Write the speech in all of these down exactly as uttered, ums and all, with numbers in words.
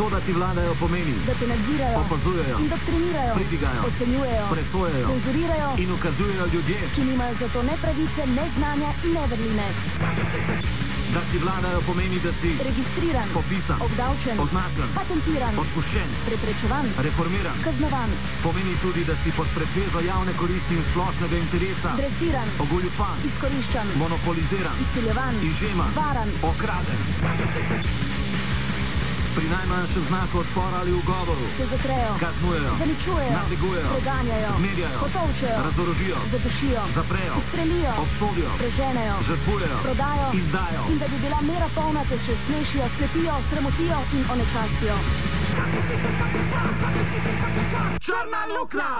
To, da ti vladajo, pomeni, da te nadzirajo, opazujejo, indoktrinirajo, pridigajo, ocenjujejo, presojajo, cenzurirajo in ukazujejo ljudje, ki nimajo za to ne pravice, ne znanja in ne vrline. Da ti vladajo, pomeni, da si registriran, popisan, obdavčen, označen, patentiran, odpuščen, preprečevan, reformiran, kaznovan. Pomeni tudi, da si pod pretvezo javne koristi in splošnega interesa dresiran, ogoljupan, izkoriščan, monopoliziran, izsiljevan, izžeman, varan, okraden. Pri najmanjšem znaku odpora ali ugovoru te zatrejo, kaznujejo, zaničujejo, nadlegujejo, preganjajo, zmerjajo, potolčejo, razorožijo, zadušijo, zaprejo, ustrelijo, obsodijo, preženejo, žrtvujejo, prodajo, izdajo. In da bi bila mera polna, te še smešijo, slepijo, sramotijo in onečastijo. Črna luknja!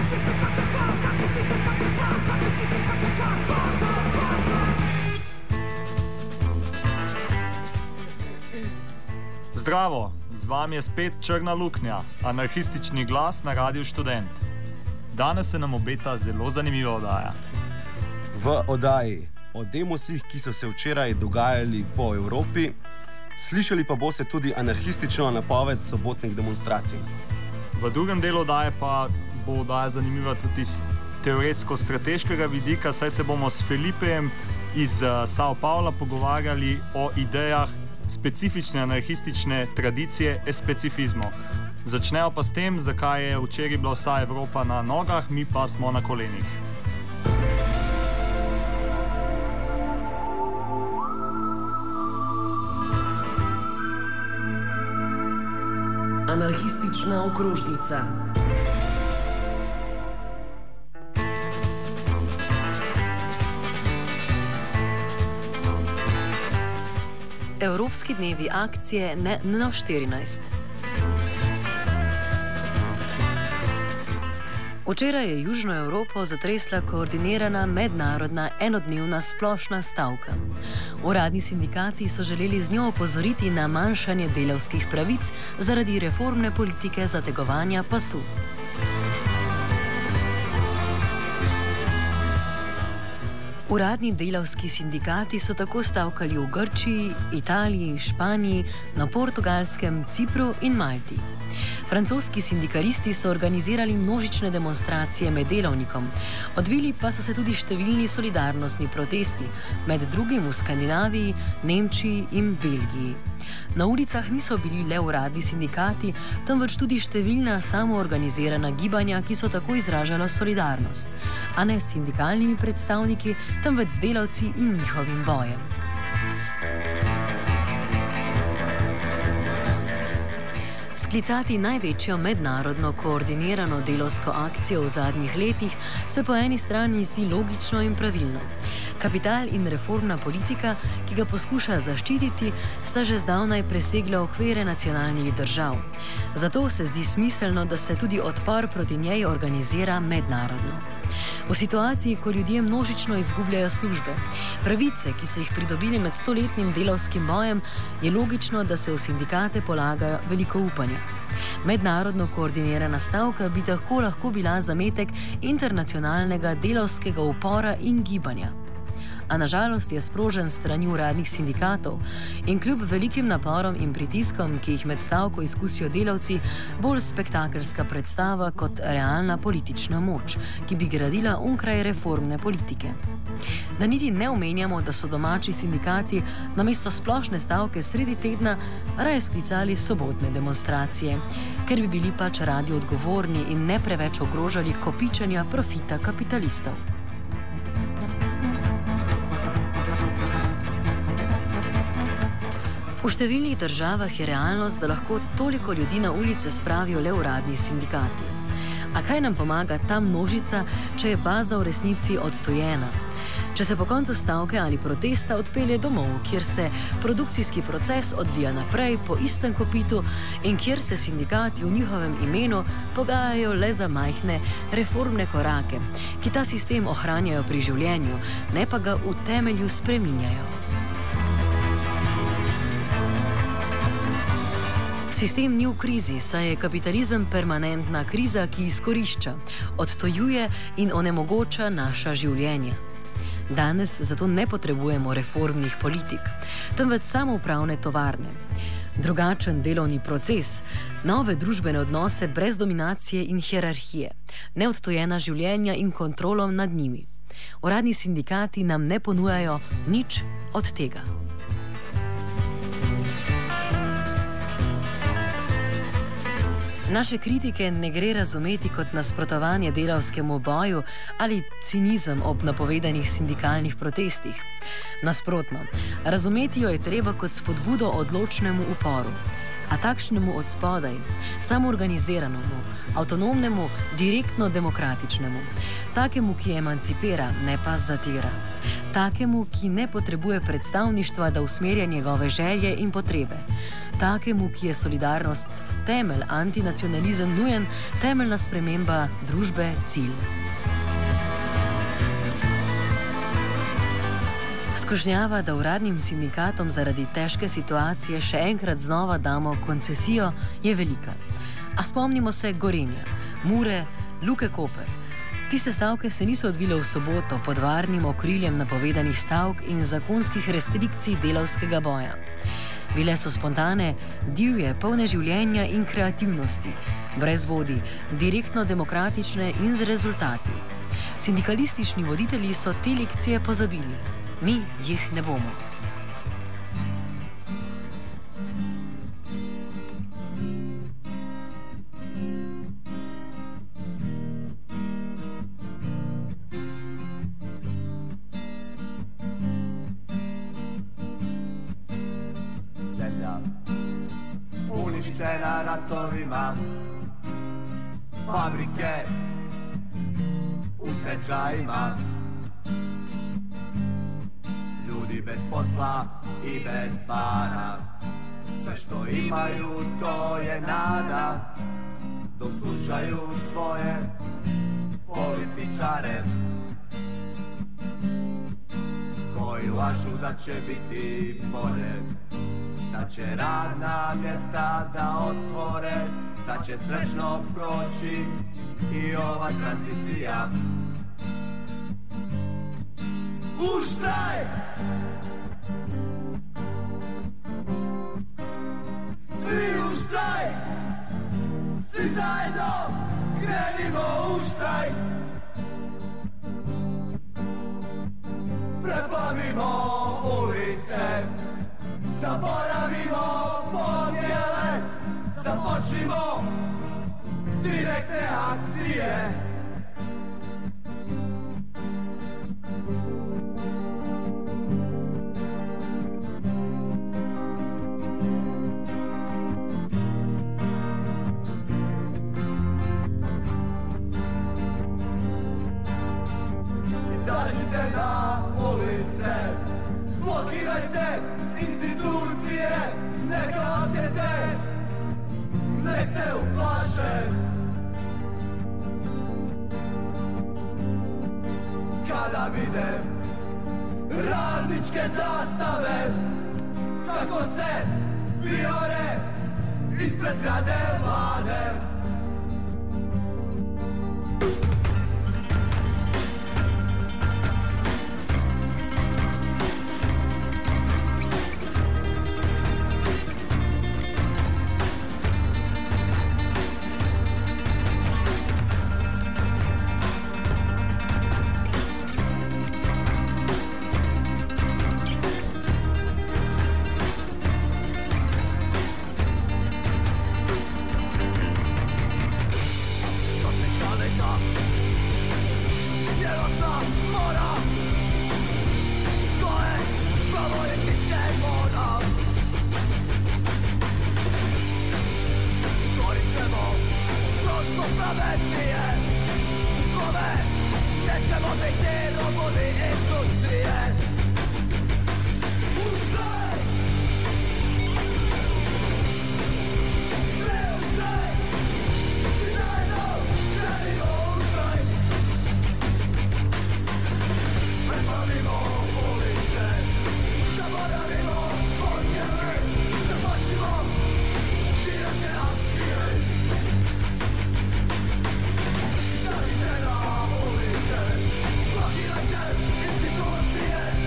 Zdravo, z vami je spet Črna luknja, anarhistični glas na Radiu Študent. Danes se nam obeta zelo zanimiva oddaja. V oddaji o demosih, ki so se včeraj dogajali po Evropi, slišali pa boste tudi anarhistično napoved sobotnih demonstracij. V drugem delu oddaje pa bo oddaja zanimiva tudi iz teoretsko-strateškega vidika, saj se bomo s Felipejem iz uh, Sao Paula pogovarjali o idejah specifične anarhistične tradicije especifizmov. Začnejo pa s tem, zakaj je včeraj bila vsa Evropa na nogah, mi pa smo na kolenih. Anarhistična okrožnica. Evropski dnevi akcije N N štirinajst. Včeraj je Južno Evropo zatresla koordinirana mednarodna enodnevna splošna stavka. Uradni sindikati so želeli z njo opozoriti na manjšanje delavskih pravic zaradi reformne politike zategovanja pasu. Uradni delavski sindikati so tako stavkali v Grčiji, Italiji, Španiji, na Portugalskem, Cipru in Malti. Francoski sindikalisti so organizirali množične demonstracije med delavnikom, odvili pa so se tudi številni solidarnostni protesti, med drugim v Skandinaviji, Nemčiji in Belgiji. Na ulicah niso bili le uradni sindikati, temveč tudi številna samoorganizirana gibanja, ki so tako izražala solidarnost, a ne s sindikalnimi predstavniki, temveč z delavci in njihovim bojem. Sklicati največjo mednarodno koordinirano delovsko akcijo v zadnjih letih se po eni strani zdi logično in pravilno. Kapital in reformna politika, ki ga poskuša zaščititi, sta že zdavnaj presegla okvire nacionalnih držav. Zato se zdi smiselno, da se tudi odpor proti njej organizira mednarodno. V situaciji, ko ljudje množično izgubljajo službe, pravice, ki so jih pridobili med stoletnim delavskim bojem, je logično, da se v sindikate polagajo veliko upanja. Mednarodno koordinirana stavka bi tako lahko bila zametek internacionalnega delavskega upora in gibanja. A nažalost je sprožen strani uradnih sindikatov in kljub velikim naporom in pritiskom, ki jih med stavko izkusijo delavci, bolj spektakelska predstava kot realna politična moč, ki bi gradila onkraj reformne politike. Da niti ne omenjamo, da so domači sindikati namesto splošne stavke sredi tedna raje sklicali sobotne demonstracije, ker bi bili pač radi odgovorni in ne preveč ogrožali kopičenja profita kapitalistov. V številnih državah je realnost, da lahko toliko ljudi na ulice spravijo le uradni sindikati. A kaj nam pomaga ta množica, če je baza v resnici odtujena? Če se po koncu stavke ali protesta odpelje domov, kjer se produkcijski proces odvija naprej po istem kopitu in kjer se sindikati v njihovem imenu pogajajo le za majhne reformne korake, ki ta sistem ohranjajo pri življenju, ne pa ga v temelju spreminjajo. Sistem ni v krizi, saj je kapitalizem permanentna kriza, ki izkorišča, odtojuje in onemogoča naša življenja. Danes zato ne potrebujemo reformnih politik, temveč samoupravne tovarne. drugačen delovni proces, nove družbene odnose brez dominacije in hierarhije, neodtojena življenja in kontrolom nad njimi. Uradni sindikati nam ne ponujajo nič od tega. Naše kritike ne gre razumeti kot nasprotovanje delavskemu boju ali cinizem ob napovedanih sindikalnih protestih. Nasprotno, razumeti jo je treba kot spodbudo odločnemu uporu, a takšnemu od spodaj, samoorganiziranemu, avtonomnemu, direktno demokratičnemu, takemu, ki emancipira, ne pa zatira, takemu, ki ne potrebuje predstavništva, da usmerja njegove želje in potrebe, takemu, ki je solidarnost temelj, antinacionalizem nujen, temeljna sprememba družbe cilj. Skušnjava, da uradnim sindikatom zaradi težke situacije še enkrat znova damo koncesijo, je velika. A spomnimo se Gorenja, Mure, Luke Koper. Tiste stavke se niso odvile v soboto pod varnim okriljem napovedanih stavk in zakonskih restrikcij delavskega boja. Bile so spontane, divje, polne življenja in kreativnosti, brez vodi, direktno demokratične in z rezultati. Sindikalistični voditelji so te lekcije pozabili. Mi jih ne bomo. Uništena ratovima, fabrike u stečajima, ljudi bez posla i bez para, sve što imaju to je nada, dok slušaju svoje političare koji lažu da će biti bolje, da će radna mjesta da otvore, da će srećno proći i ova tranzicija. U štrajk! Svi u štrajk! Svi zajedno krenimo u štrajk! Preplavimo ulice, zaboravimo podjele, započnimo direktne akcije. Izađite na ulice, blokirajte institucije, ne glasajte, nek se uplaše. Kada vide radničke zastave, kako se vijore ispred zgrade vlade. Yeah.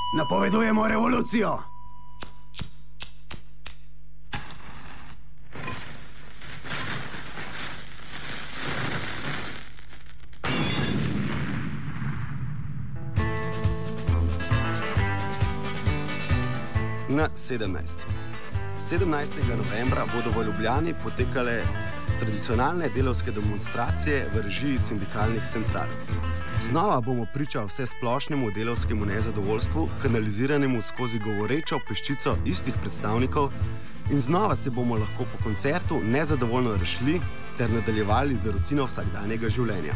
Napovedujemo revolucijo! Na sedemnajst. sedemnajstega novembra bodo v Ljubljani potekale tradicionalne delavske demonstracije v režiji sindikalnih central. Znova bomo priča vse splošnemu delavskemu nezadovoljstvu, kanaliziranemu skozi govorečo peščico istih predstavnikov, in znova se bomo lahko po koncertu nezadovoljno rešili ter nadaljevali z rutino vsakdanjega življenja.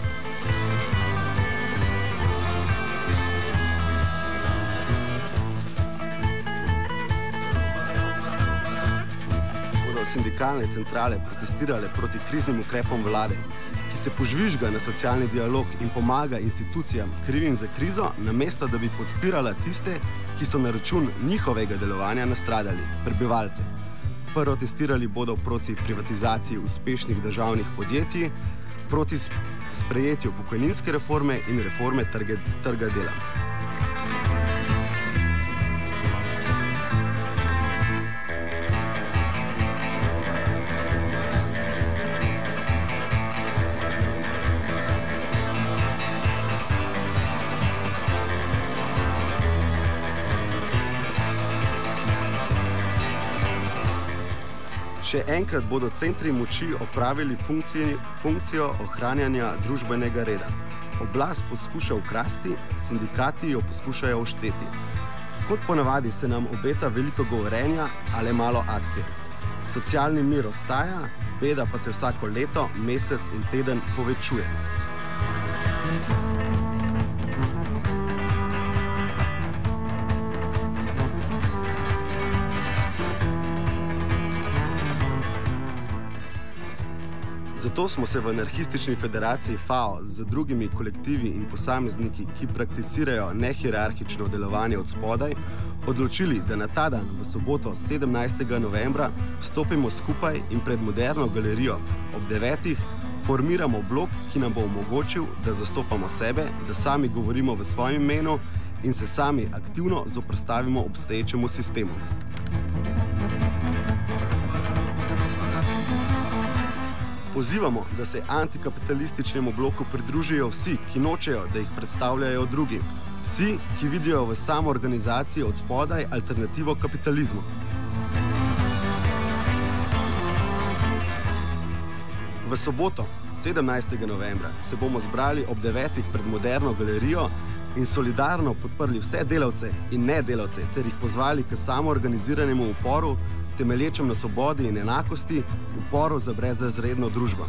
Sindikalne centrale protestirale proti kriznim ukrepom vlade, ki se požvižga na socialni dialog in pomaga institucijam krivim za krizo, namesto da bi podpirala tiste, ki so na račun njihovega delovanja nastradali, prebivalce. Protestirali bodo proti privatizaciji uspešnih državnih podjetij, proti sprejetju pokojninske reforme in reforme trge, trga dela. Še enkrat bodo centri moči opravili funkcijo, funkcijo ohranjanja družbenega reda. Oblast poskuša ukrasti, sindikati jo poskušajo ošteti. Kot ponavadi se nam obeta veliko govorenja, ali malo akcije. Socialni mir ostaja, beda pa se vsako leto, mesec in teden povečuje. Zato smo se v anarhistični federaciji F A O z drugimi kolektivi in posamezniki, ki prakticirajo nehierarhično delovanje od spodaj, odločili, da na ta dan, v soboto sedemnajstega novembra, stopimo skupaj in pred Moderno galerijo ob devetih formiramo blok, ki nam bo omogočil, da zastopamo sebe, da sami govorimo v svojem imenu in se sami aktivno zoperstavimo obstoječemu sistemu. Pozivamo, da se antikapitalističnemu bloku pridružijo vsi, ki nočejo, da jih predstavljajo drugi. Vsi, ki vidijo v samoorganizaciji od spodaj alternativo kapitalizmu. V soboto, sedemnajstega novembra, se bomo zbrali ob devetih pred Moderno galerijo in solidarno podprli vse delavce in nedelavce ter jih pozvali k samoorganiziranemu uporu, temelječem na svobodi in enakosti, uporu za brezrazredno družbo.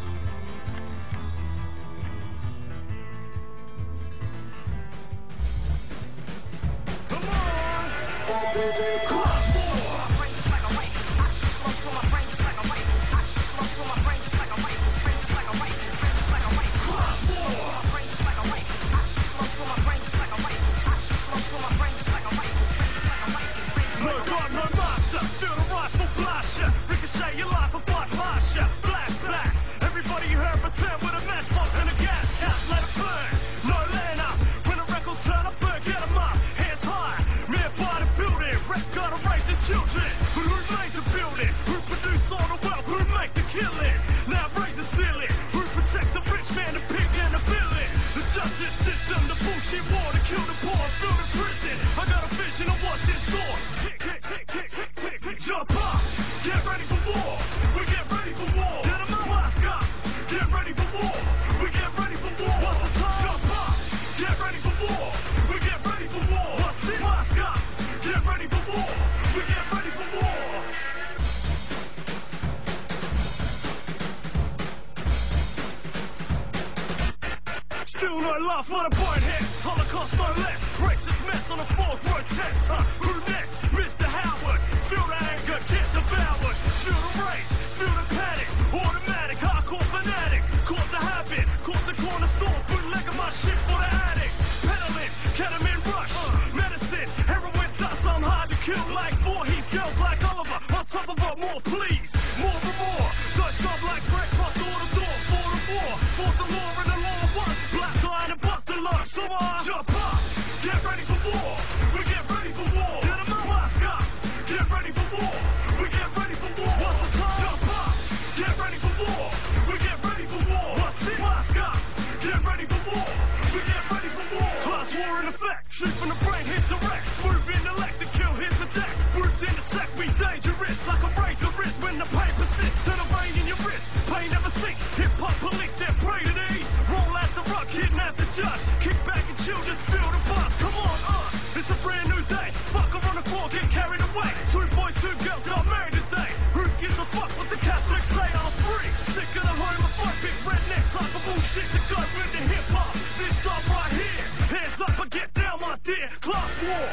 Jump up, get ready for war. We get Shoot from the brain, hit direct. Smooth intellect, the kill hit the deck. Roots in the sec, be dangerous. Like a razor wrist when the pain persists. To the vein in your wrist, pain never sinks. Hip hop police, they pray to the east. Roll out the rock, kidnap the judge. Kick back and chill, just feel the buzz. Come on, uh, it's a brand new day. Fucker on the floor, get carried away. Two boys, two girls got married today. Who gives a fuck what the Catholics say? I'm free. Sick of the homophobic redneck type of bullshit that go with the hip hop. This stuff right here. Hands up and get down, my dear. Class war.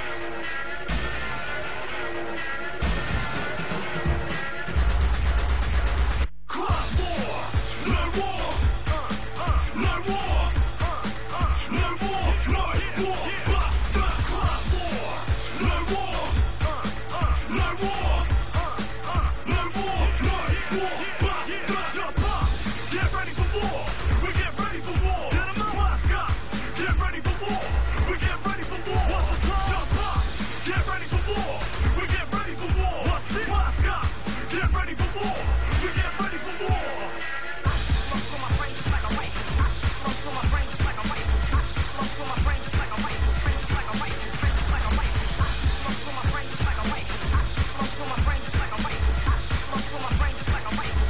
Class war. No war. Uh, uh, no war. Uh, uh, no war. No war. Blah, blah. Class war. No war. Uh, uh, no war. Uh, uh, no war. No war. Blah, blah. Jump up. Get ready for war. We get ready for war. Get 'em out. Mask up. Get ready for war. We get ready for war. What's the time? Jump up. Get ready for war. We get ready for war. What's this? Mask up. Get ready for war. We get ready for war. Smoke through my brain just like a rifle. Smoke through my brain just like a rifle. Smoke through my brain just like a rifle. Brain just like a rifle. Brain just like a rifle. Smoke through my brain just like a rifle. Smoke through my brain just like a rifle. Smoke through my brain just like a rifle.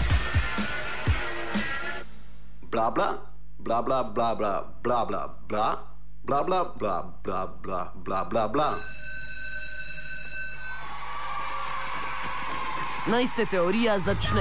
Blah blah blah blah blah blah blah blah blah blah blah blah blah blah blah blah blah. Naj se teorija začne.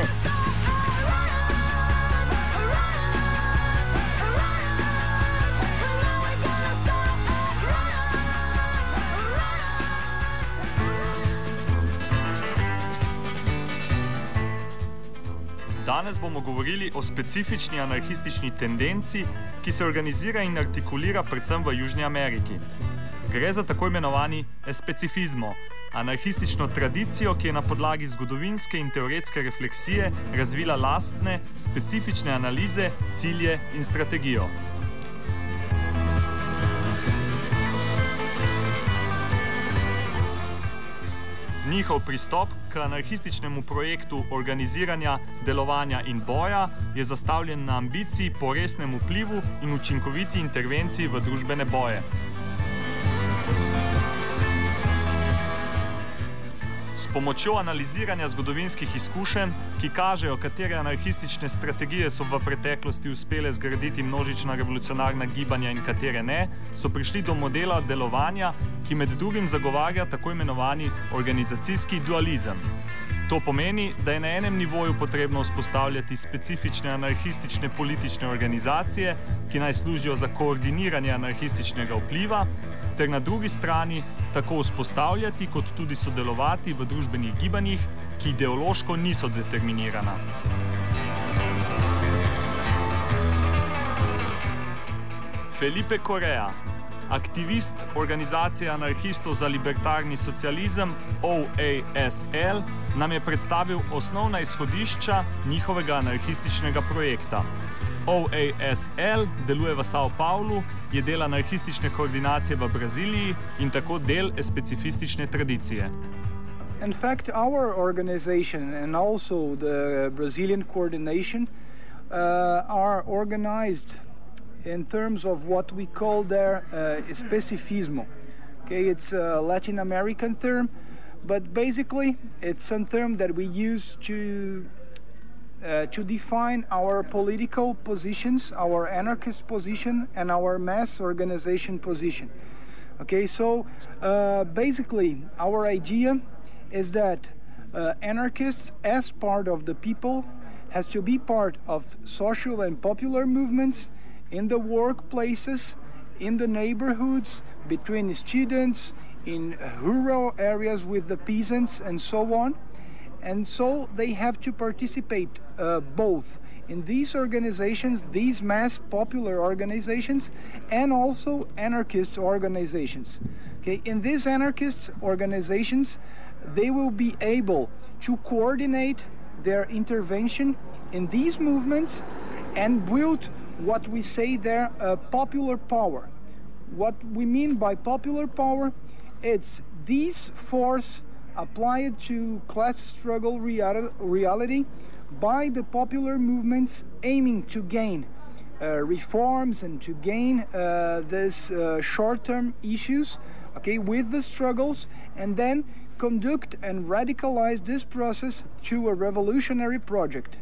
Danes bomo govorili o specifični anarhistični tendenci, ki se organizira in artikulira predvsem v Južni Ameriki. Gre za tako imenovani especifizmo, anarhistično tradicijo, ki je na podlagi zgodovinske in teoretske refleksije razvila lastne, specifične analize, cilje in strategijo. Njihov pristop k anarhističnemu projektu organiziranja, delovanja in boja je zastavljen na ambiciji po resnem vplivu in učinkoviti intervenciji v družbene boje. S pomočjo analiziranja zgodovinskih izkušenj, ki kažejo, katere anarhistične strategije so v preteklosti uspele zgraditi množična revolucionarna gibanja in katere ne, so prišli do modela delovanja, ki med drugim zagovarja tako imenovani organizacijski dualizem. To pomeni, da je na enem nivoju potrebno vzpostavljati specifične anarhistične politične organizacije, ki naj služijo za koordiniranje anarhističnega vpliva, ter na drugi strani tako vzpostavljati kot tudi sodelovati v družbenih gibanjih, ki ideološko niso determinirana. Felipe Correa, aktivist organizacije anarhistov za libertarni socializem O A S L, nam je predstavil osnovna izhodišča njihovega anarhističnega projekta. O A S L deluje v São Paulo, je del anarhistične koordinacije v Braziliji in tako del specifistične tradicije. In fact, our organization and also the Brazilian coordination uh, are organized in terms of what we call there uh, specificismo. Okay, it's a Latin American term, but basically it's some term that we use to Uh, to define our political positions, our anarchist position, and our mass organization position. Okay, so uh, basically our idea is that uh, anarchists, as part of the people, has to be part of social and popular movements in the workplaces, in the neighborhoods, between students, in rural areas with the peasants, and so on. And so they have to participate uh, both in these organizations, these mass popular organizations, and also anarchist organizations. Okay, in these anarchist organizations, they will be able to coordinate their intervention in these movements and build what we say there, uh, popular power. What we mean by popular power, it's this force applied to class struggle reali- reality by the popular movements aiming to gain uh, reforms and to gain uh, these uh, short-term issues, okay, with the struggles, and then conduct and radicalize this process through a revolutionary project.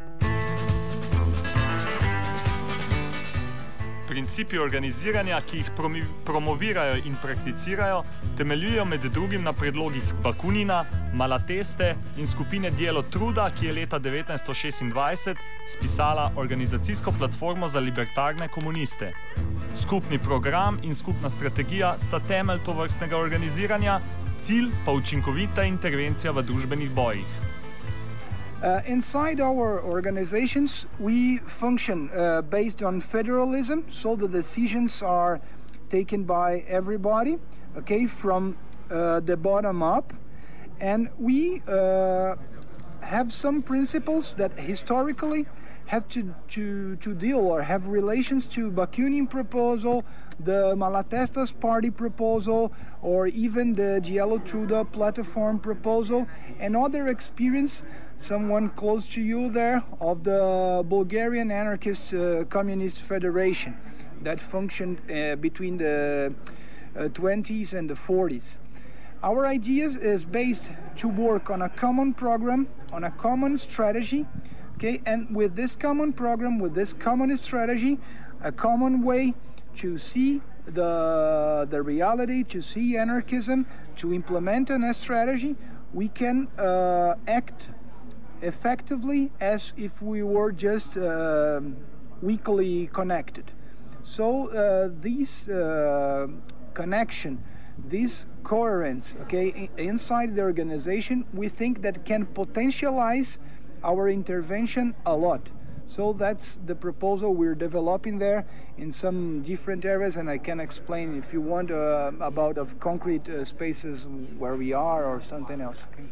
Principi organiziranja, ki jih promovirajo in prakticirajo, temeljujejo med drugim na predlogih Bakunina, Malateste in skupine Dielo Truda, ki je leta devetnajststo šestindvajset spisala organizacijsko platformo za libertarne komuniste. Skupni program in skupna strategija sta temelj tovrstnega organiziranja, cilj pa učinkovita intervencija v družbenih bojih. Uh, inside our organizations, we function uh, based on federalism, so the decisions are taken by everybody, okay, from uh, the bottom up. And we uh, have some principles that historically have to, to, to deal or have relations to Bakunin proposal, the Malatestas party proposal, or even the Dielo Truda platform proposal, and other experience, someone close to you there, of the Bulgarian Anarchist uh, Communist Federation that functioned uh, between the uh, twenties and the forties. Our ideas is based to work on a common program, on a common strategy, okay, and with this common program, with this common strategy, a common way to see the, the reality, to see anarchism, to implement a strategy, we can uh, act effectively as if we were just uh, weakly connected. So uh, this uh, connection, this coherence, okay, inside the organization, we think that can potentialize our intervention a lot. So that's the proposal we're developing there in some different areas, and I can explain if you want uh, about of concrete uh, spaces where we are or something else. Okay?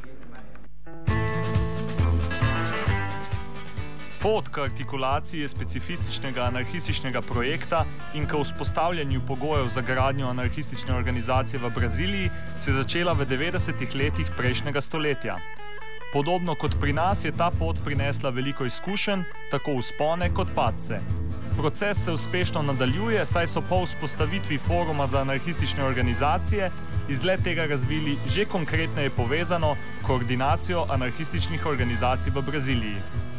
Pot k artikulaciji specifističnega anarhističnega projekta in k vzpostavljanju pogojev za gradnjo anarhistične organizacije v Braziliji se je začela v devetdesetih letih prejšnjega stoletja. Podobno kot pri nas je ta pot prinesla veliko izkušenj, tako vzpone kot padce. Proces se uspešno nadaljuje, saj so po vzpostavitvi foruma za anarhistične organizacije iz le tega razvili že konkretneje povezano koordinacijo anarhističnih organizacij v Braziliji.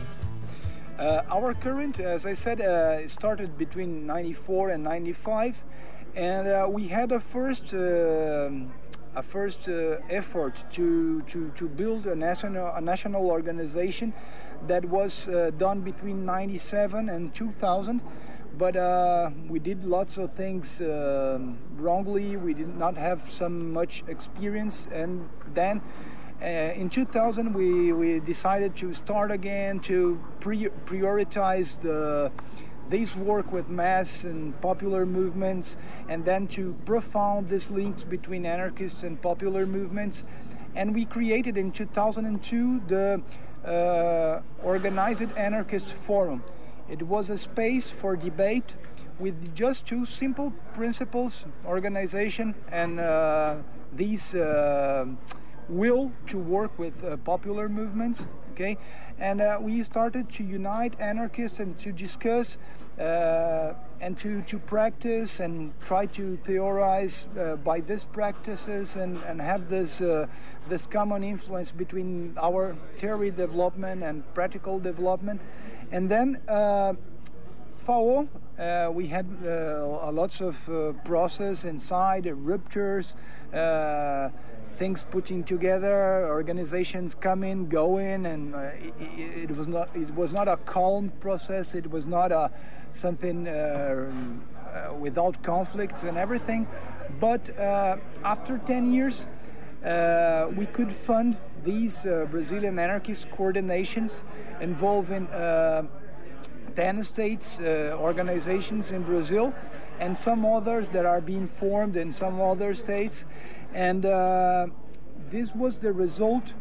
Uh, our current, as I said, uh, started between ninety-four and ninety-five, and uh, we had a first uh, a first uh, effort to, to, to build a national a national organization that was uh, done between ninety-seven and two thousand, but uh, we did lots of things uh, wrongly. We did not have some much experience, and then Uh, in two thousand, we, we decided to start again to pre- prioritize the, this work with mass and popular movements, and then to profound these links between anarchists and popular movements. And we created in two thousand two the uh, Organized Anarchist Forum. It was a space for debate with just two simple principles: organization and uh, these uh, will to work with uh, popular movements, okay? And uh, we started to unite anarchists and to discuss uh, and to, to practice and try to theorize uh, by these practices and, and have this, uh, this common influence between our theory development and practical development. And then uh, F A O, uh, we had uh, lots of uh, process inside, uh, ruptures, uh, things putting together, organizations coming, going, and uh, it, it was not it was not a calm process. It was not a something uh, uh, without conflicts and everything. But uh, after ten years, uh, we could fund these uh, Brazilian anarchist coordinations involving uh, ten states, uh, organizations in Brazil, and some others that are being formed in some other states. And uh, this was the result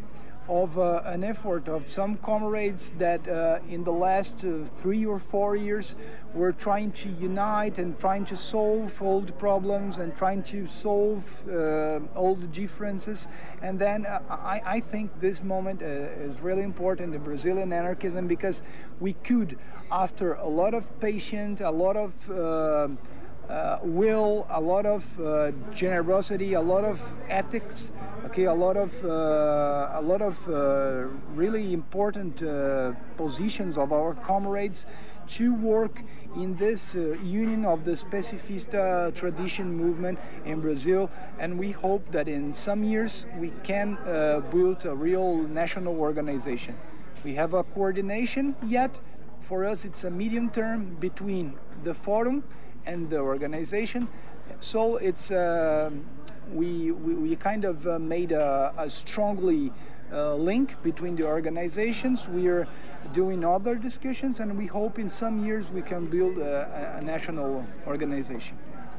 of uh, an effort of some comrades that uh, in the last uh, three or four years were trying to unite and trying to solve all the problems and trying to solve uh, all the differences. And then uh, I, I think this moment uh, is really important in Brazilian anarchism, because we could, after a lot of patience, a lot of uh, Uh, will, a lot of uh, generosity, a lot of ethics, okay, a lot of uh, a lot of uh, really important uh, positions of our comrades to work in this uh, union of the specificista tradition movement in Brazil, and we hope that in some years we can uh, build a real national organization. We have a coordination yet. For us, it's a medium term between the forum and the organization. So it's uh, we, we we kind of uh, made a, a strongly uh, link between the organizations. We are doing other discussions, and we hope in some years we can build a, a national organization.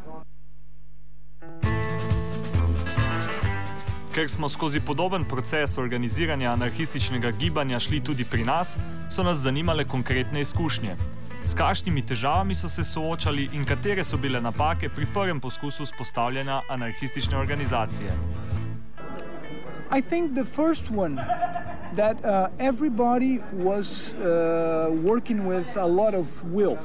Ker smo skozi podoben proces organiziranja anarhističnega gibanja šli tudi pri nas, so nas zanimale konkretne izkušnje. S kakšnimi težavami so se soočali in katere so bile napake pri prvem poskusu vzpostavljanja anarhistične organizacije? I think the first one that uh, everybody was uh, working with a lot of will.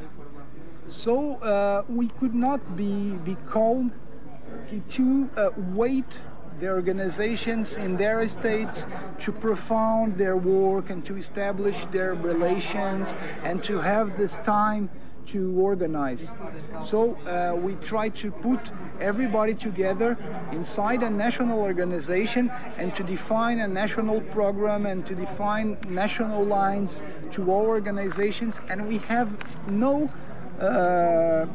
So uh, we could not be, be called to uh, wait the organizations in their states to profound their work and to establish their relations and to have this time to organize. So uh, we try to put everybody together inside a national organization and to define a national program and to define national lines to all organizations, and we have no uh,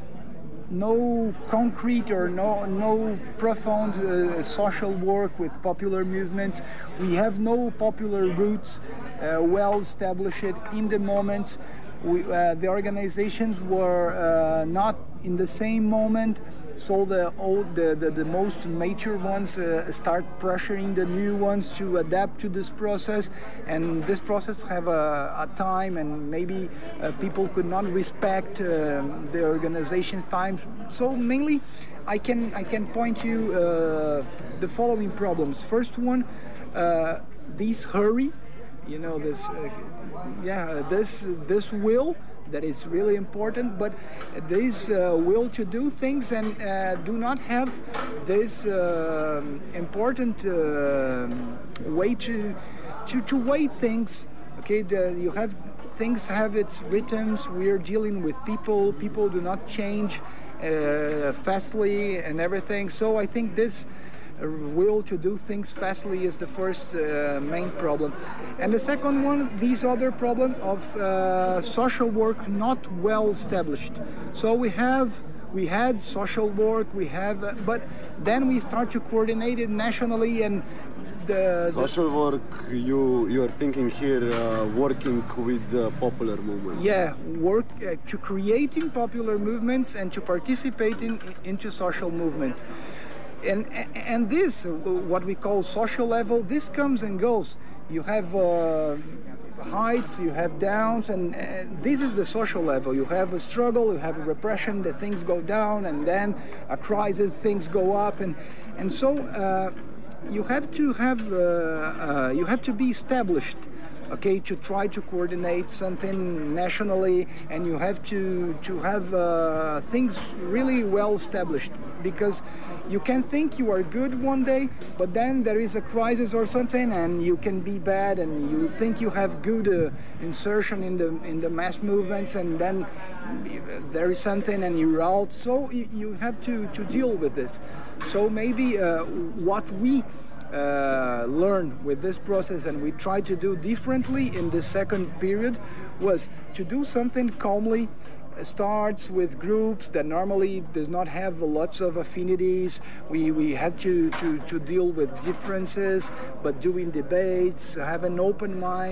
no concrete or no no profound uh, social work with popular movements. We have no popular roots uh, well established in the moments. We, uh, the organizations were uh, not in the same moment, so the old, the, the, the most mature ones uh, start pressuring the new ones to adapt to this process, and this process have a, a time, and maybe uh, people could not respect uh, the organization's time. So mainly, I can I can point you uh, the following problems. First one, uh, this hurry, you know, this. Uh, Yeah, this this will that is really important, but this uh, will to do things and uh, do not have this uh, important uh, way to to to weigh things. Okay, the, you have things have its rhythms. We are dealing with people. People do not change uh, fastly and everything. So I think this will to do things fastly is the first uh, main problem. And the second one, this other problem of uh, social work not well established. So we have we had social work, we have, uh, but then we start to coordinate it nationally, and the social work, you you are thinking here uh, working with the popular movements. Yeah, work uh, to creating popular movements and to participating into social movements. And and this, what we call social level, this comes and goes. You have uh, heights, you have downs, and uh, this is the social level. You have a struggle, you have a repression, the things go down, and then a crisis, things go up, and and so uh, you have to have uh, uh, you have to be established. Okay, to try to coordinate something nationally, and you have to to have uh, things really well established, because you can think you are good one day, but then there is a crisis or something, and you can be bad, and you think you have good uh, insertion in the in the mass movements, and then there is something, and you're out. So you, you have to to deal with this. So maybe uh, what we Uh, learn with this process, and we try to do differently in the second period, was to do something calmly. Starts with groups that normally does not have lots of affinities. We we had to, to, to deal with differences, but doing debates, have an open mind,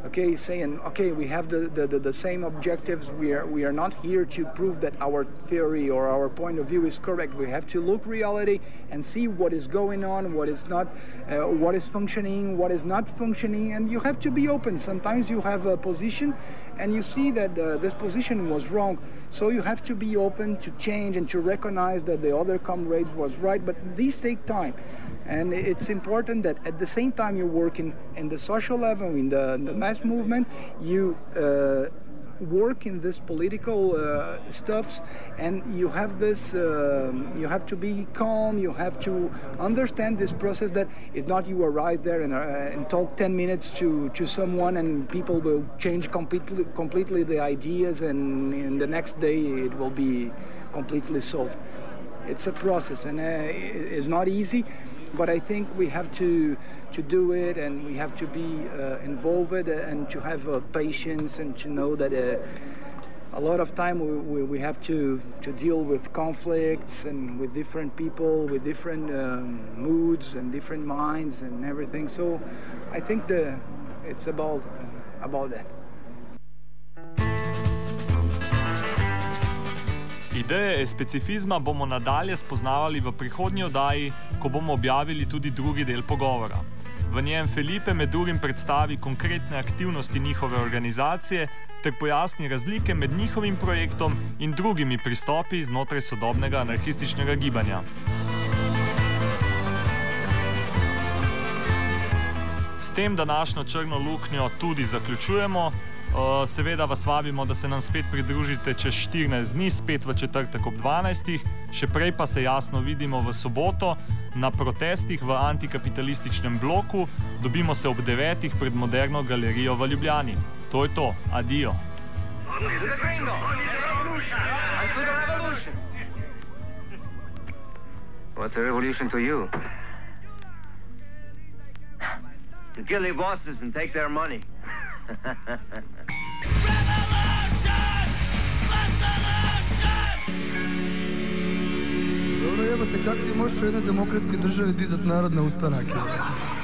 okay, saying, okay, we have the, the, the, the same objectives. We are we are not here to prove that our theory or our point of view is correct. We have to look reality and see what is going on, what is not, uh, what is functioning, what is not functioning, and you have to be open. Sometimes you have a position and you see that uh, this position was wrong, so you have to be open to change and to recognize that the other comrades was right, but these take time. And it's important that at the same time you're working in the social level, in the, in the mass movement, you uh, work in this political uh, stuffs, and you have this, uh, you have to be calm, you have to understand this process that it's not you arrive there and, uh, and talk ten minutes to, to someone and people will change completely, completely the ideas, and in the next day it will be completely solved. It's a process, and uh, it's not easy. But I think we have to to do it, and we have to be uh, involved and to have uh, patience and to know that uh, a lot of time we, we, we have to, to deal with conflicts and with different people, with different um, moods and different minds and everything. So I think the, it's about, about that. Ideje specifizma bomo nadalje spoznavali v prihodnji oddaji, ko bomo objavili tudi drugi del pogovora. V njem Felipe med drugim predstavi konkretne aktivnosti njihove organizacije ter pojasni razlike med njihovim projektom in drugimi pristopi znotraj sodobnega anarhističnega gibanja. S tem današnjo črno luknjo tudi zaključujemo. Seveda vas vabimo, da se nam spet pridružite čez štirinajst dni, spet v četrtek ob dvanajstih, še prej pa se jasno vidimo v soboto na protestih v antikapitalističnem bloku. Dobimo se ob devetih pred Moderno galerijo v Ljubljani. To je to. Adijo. What's a revolution to you? To kill their bosses and take their money. Dobro jebate, kak ti možeš u jednoj demokratskoj državi dizat narod na ustanak?